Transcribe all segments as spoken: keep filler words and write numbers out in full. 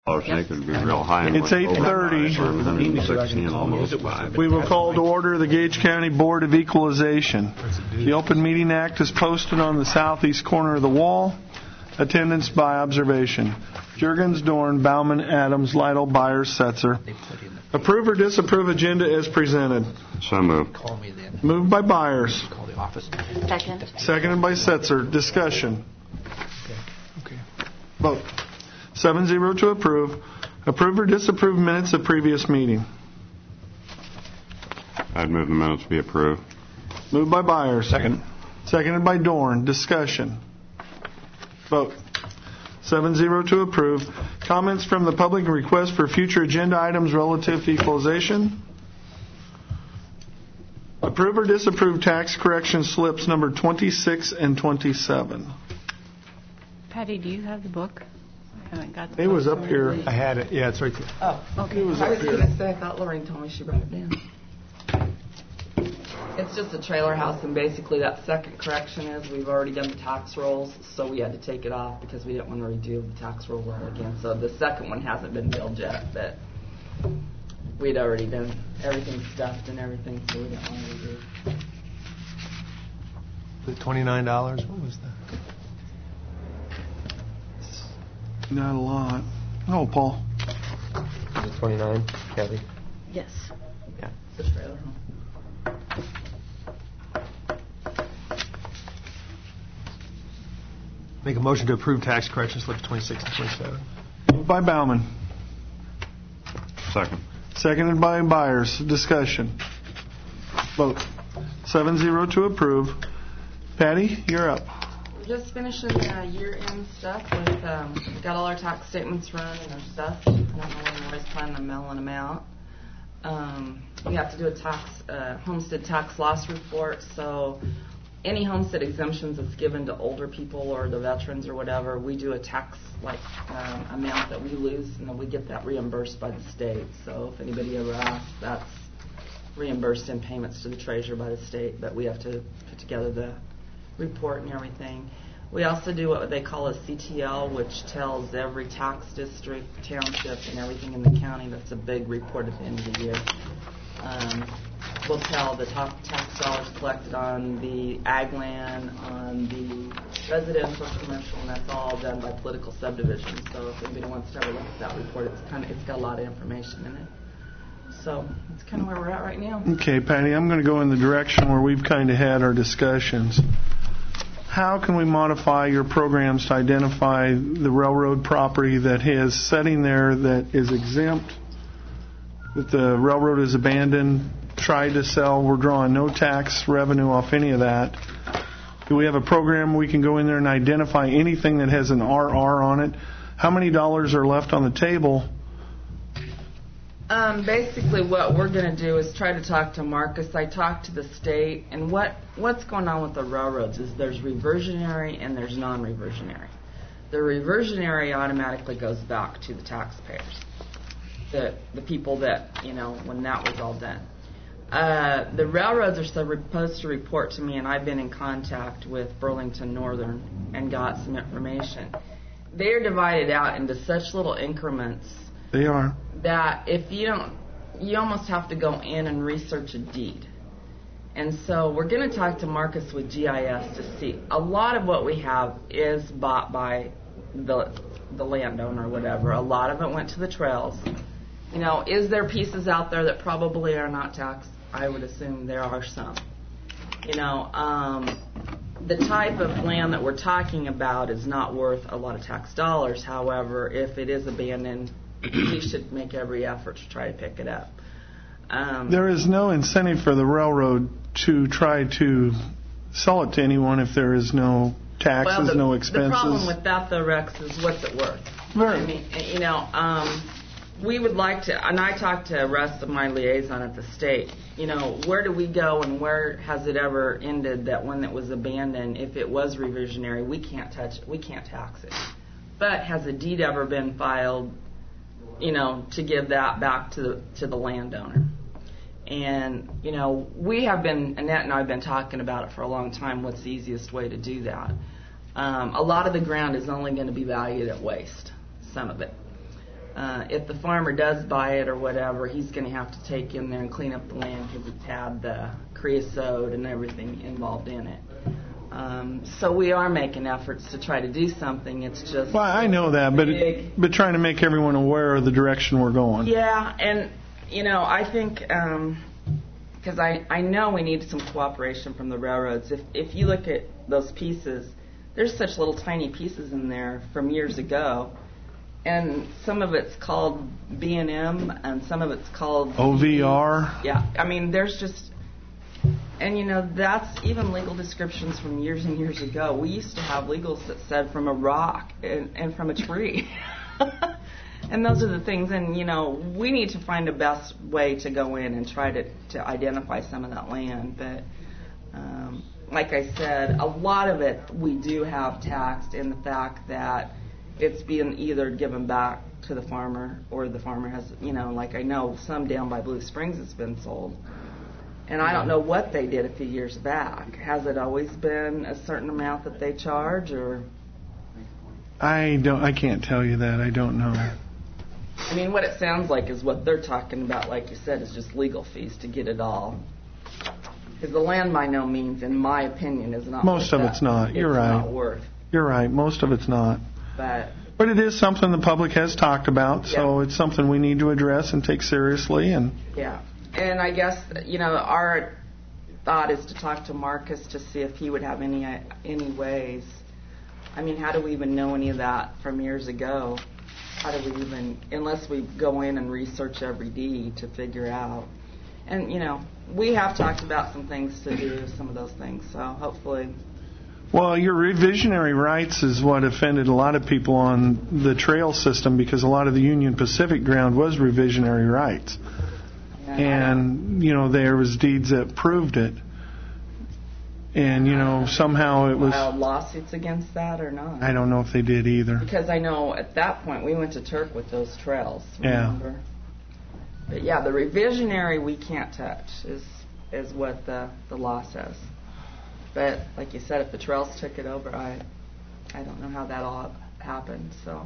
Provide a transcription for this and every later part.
I think it would be real high. It's eight thirty. We will call to order the Gage County Board of Equalization. The Open Meeting Act is posted on the southeast corner of the wall. Attendance by observation. Juergens, Dorn, Bauman, Adams, Lytle, Byers, Setzer. Approve or disapprove agenda as presented. So moved. Moved by Byers. Second. Seconded by Setzer. Discussion. Vote. Seven zero to approve. Approve or disapprove minutes of previous meeting. I'd move the minutes be approved. Moved by Byers. Second. Seconded by Dorn. Discussion. Vote. Seven zero to approve. Comments from the public and requests for future agenda items relative to equalization. Approve or disapprove tax correction slips number twenty-six and twenty-seven. Patty, do you have the book? I haven't got the It book. was up here. I had it. Yeah, it's right there. Oh, okay. It was I up was here. going to say, I thought Lorraine told me she brought it down. It's just a trailer house, and basically that second correction is we've already done the tax rolls, so we had to take it off because we didn't want to redo the tax roll roll again. So the second one hasn't been billed yet, but we'd already done everything stuffed and everything, so we didn't want to redo. The twenty-nine dollars. What was that? Not a lot. Oh, Paul. Was it twenty-nine, Kathy? Yes. Yeah. The trailer home. Make a motion to approve tax correction slips twenty-six and twenty-seven. Moved by Bauman. Second. Seconded by Byers. Discussion. Vote. Seven zero to approve. Patty, you're up. We're just finishing the year-end stuff. With um, got all our tax statements run and our stuff. I don't know when we're always planning on mailing them out. Um, we have to do a tax uh, homestead tax loss report. So any homestead exemptions that's given to older people or the veterans or whatever, we do a tax like um, amount that we lose, and then we get that reimbursed by the state. So if anybody ever asks, that's reimbursed in payments to the treasurer by the state. But we have to put together the report and everything. We also do what they call a C T L, which tells every tax district, township, and everything in the county. That's a big report at the end of the year. Um, we'll tell the top tax dollars collected on the ag land, on the residential, commercial, and that's all done by political subdivision. So if anybody wants to have a look at that report, it's kind of it's got a lot of information in it. So that's kind of where we're at right now. Okay, Patty, I'm going to go in the direction where we've kind of had our discussions. How can we modify your programs to identify the railroad property that is sitting there that is exempt, that the railroad is abandoned, tried to sell, we're drawing no tax revenue off any of that? Do we have a program we can go in there and identify anything that has an R R on it? How many dollars are left on the table? Um, basically, what we're going to do is try to talk to Marcus. I talked to the state, and what, what's going on with the railroads is there's reversionary and there's non-reversionary. The reversionary automatically goes back to the taxpayers, the the people that, you know, when that was all done. Uh, the railroads are supposed to report to me, and I've been in contact with Burlington Northern and got some information. They're divided out into such little increments. They are. That if you don't, you almost have to go in and research a deed. And so we're going to talk to Marcus with G I S to see. A lot of what we have is bought by the the landowner or whatever. A lot of it went to the trails. You know, is there pieces out there that probably are not taxed? I would assume there are some. You know, um, the type of land that we're talking about is not worth a lot of tax dollars. However, if it is abandoned, we should make every effort to try to pick it up. Um, There is no incentive for the railroad to try to sell it to anyone if there is no taxes, well, the, no expenses. The problem with that, though, Rex, is what's it worth? Right. I mean, you know, um, we would like to, and I talked to Russ, my liaison at the state, you know, where do we go and where has it ever ended that when it was abandoned, if it was reversionary, we can't touch it, we can't tax it. But has a deed ever been filed, you know, to give that back to the to the landowner? And, you know, we have been, Annette and I have been talking about it for a long time, what's the easiest way to do that. Um, a lot of the ground is only going to be valued at waste, some of it. uh, if the farmer does buy it or whatever, he's going to have to take in there and clean up the land because it's had the creosote and everything involved in it. Um, so we are making efforts to try to do something. It's just Well, I know that, but big. but trying to make everyone aware of the direction we're going. Yeah, and you know, I think because I I know we need some cooperation from the railroads. If if you look at those pieces, there's such little tiny pieces in there from years ago, and some of it's called B and M, and some of it's called O V R. Yeah, I mean, there's just. And, you know, that's even legal descriptions from years and years ago. We used to have legals that said from a rock and, and from a tree. And those are the things. And, you know, we need to find a best way to go in and try to, to identify some of that land. But, um, like I said, a lot of it we do have taxed in the fact that it's being either given back to the farmer or the farmer has, you know, like I know some down by Blue Springs has been sold. And I don't know what they did a few years back. Has it always been a certain amount that they charge, or? I don't. I can't tell you that. I don't know. I mean, what it sounds like is what they're talking about, like you said, is just legal fees to get it all. Because the land, by no means, in my opinion, is not. Most worth of that. it's not. You're it's right. Not worth. You're right. Most of it's not. But. But it is something the public has talked about, so Yeah. it's something we need to address and take seriously. And Yeah. And I guess, you know, our thought is to talk to Marcus to see if he would have any any ways. I mean, how do we even know any of that from years ago? How do we even, unless we go in and research every deed to figure out. And, you know, we have talked about some things to do, some of those things, so hopefully. well, your revisionary rights is what offended a lot of people on the trail system because a lot of the Union Pacific ground was revisionary rights. And, you know, there was deeds that proved it. And, you know, somehow it was... Filed lawsuits against that or not? I don't know if they did either. Because I know at that point we went to Turk with those trails, Yeah. remember? But yeah, the revisionary we can't touch is is what the, the law says. But like you said, if the trails took it over, I I don't know how that all happened, so...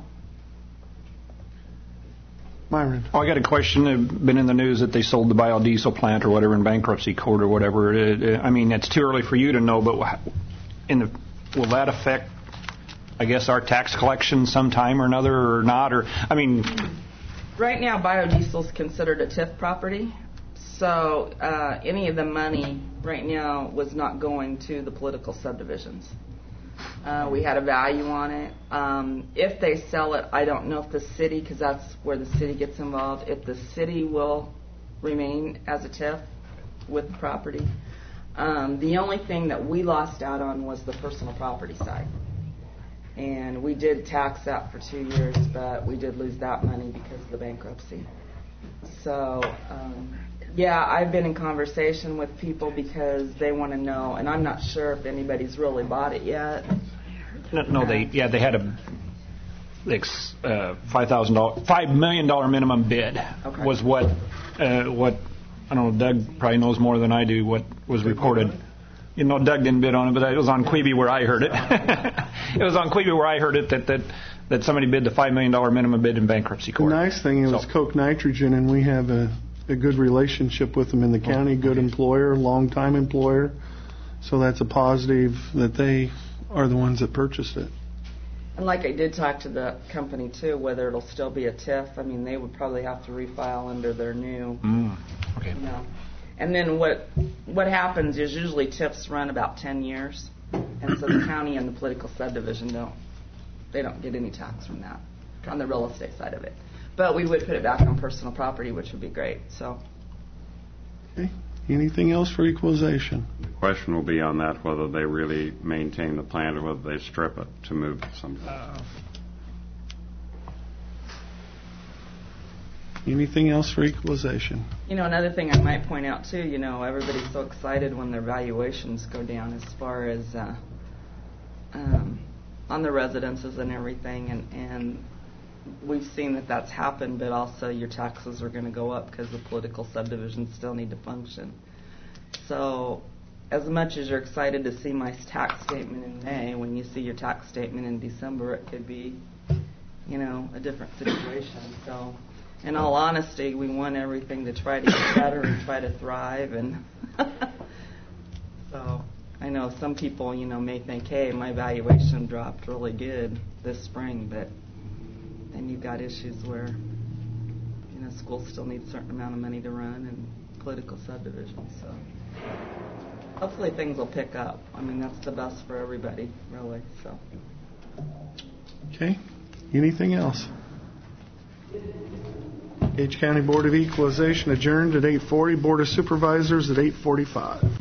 Myron. Oh, I got a question. It's been in the news that they sold the biodiesel plant or whatever in bankruptcy court or whatever. It, it, I mean, it's too early for you to know, but in the, will that affect, I guess, our tax collection sometime or another or not? Or I mean, Right now, biodiesel is considered a T I F property, so uh, any of the money right now was not going to the political subdivisions. Uh, we had a value on it. Um, if they sell it, I don't know if the city, because that's where the city gets involved, if the city will remain as a T I F with the property. Um, the only thing that we lost out on was the personal property side. And we did tax that for two years, but we did lose that money because of the bankruptcy. So, um, yeah, I've been in conversation with people because they want to know, and I'm not sure if anybody's really bought it yet. no, no they yeah they had a like uh, five thousand dollars, five million dollar minimum bid Okay. was what uh, what I don't know. Doug probably knows more than I do. What was reported. You know, Doug didn't bid on it, but it was on Queeby where I heard it. It was on Queeby where I heard it that that, that somebody bid the five million dollar minimum bid in bankruptcy The court. nice thing, it was So- Coke Nitrogen, and we have a, a good relationship with them in the county, good employer, long-time employer. So that's a positive that they are the ones that purchased it. And like I did talk to the company too, whether it'll still be a T I F. I mean, they would probably have to refile under their new, Mm, okay. you know. And then what what happens is usually T I Fs run about ten years, and so the county and the political subdivision don't they don't get any tax from that on the real estate side of it. But we would put it back on personal property, which would be great. So Okay. Anything else for equalization? The question will be on that, whether they really maintain the plant or whether they strip it to move someplace. Anything else for equalization? you know, another thing I might point out too, you know, everybody's so excited when their valuations go down as far as uh, um, on the residences and everything, and and we've seen that that's happened, but also your taxes are going to go up because the political subdivisions still need to function. So as much as you're excited to see my tax statement in May, when you see your tax statement in December, it could be, you know, a different situation. So, in all honesty, we want everything to try to get better and try to thrive. And so, I know some people, you know, may think, hey, my valuation dropped really good this spring, but then you've got issues where, you know, schools still need a certain amount of money to run and political subdivisions. So, hopefully things will pick up. I mean, that's the best for everybody, really. So. Okay. Anything else? Gage County Board of Equalization adjourned at eight forty. Board of Supervisors at eight forty-five.